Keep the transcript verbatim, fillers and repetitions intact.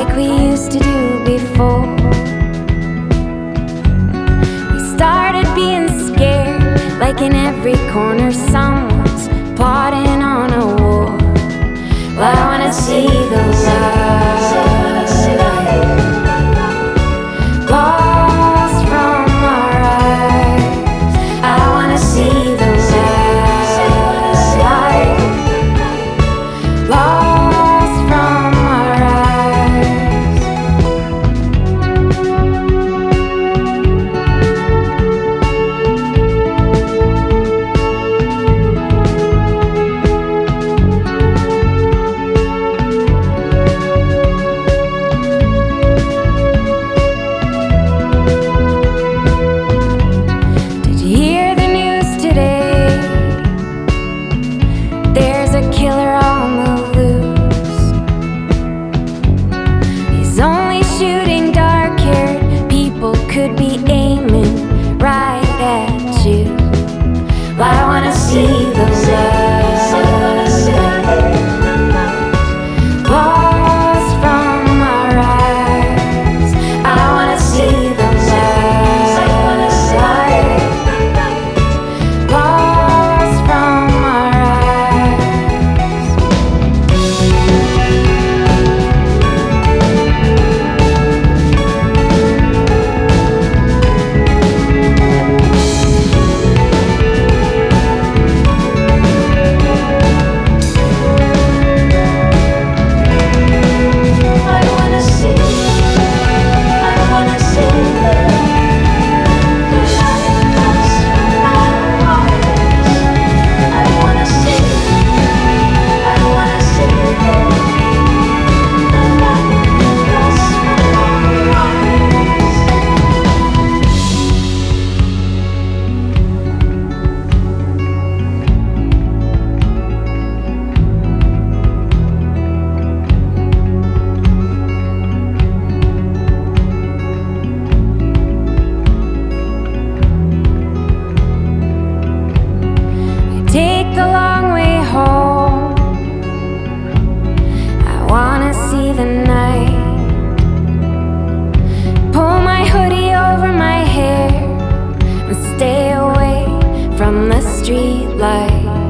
like we used to do before. We started being scared, like in every corner someone's plotting on a war. Well, I wanna see the light lost from our eyes. I wanna see the light lost from our eyes. Did you hear the news today? There's a killer on the loose. He's only shooting dark-haired people, could be aiming right at you. Well, I wanna see the light lost from our eyes. I wanna see the light lost from our eyes. I wanna see, I wanna see the light lost from our eyes. I wanna see, I wanna see the light lost from our eyes. I take the long way home. I wanna see the night. Pull my hoodie over my hair and stay away from the street light.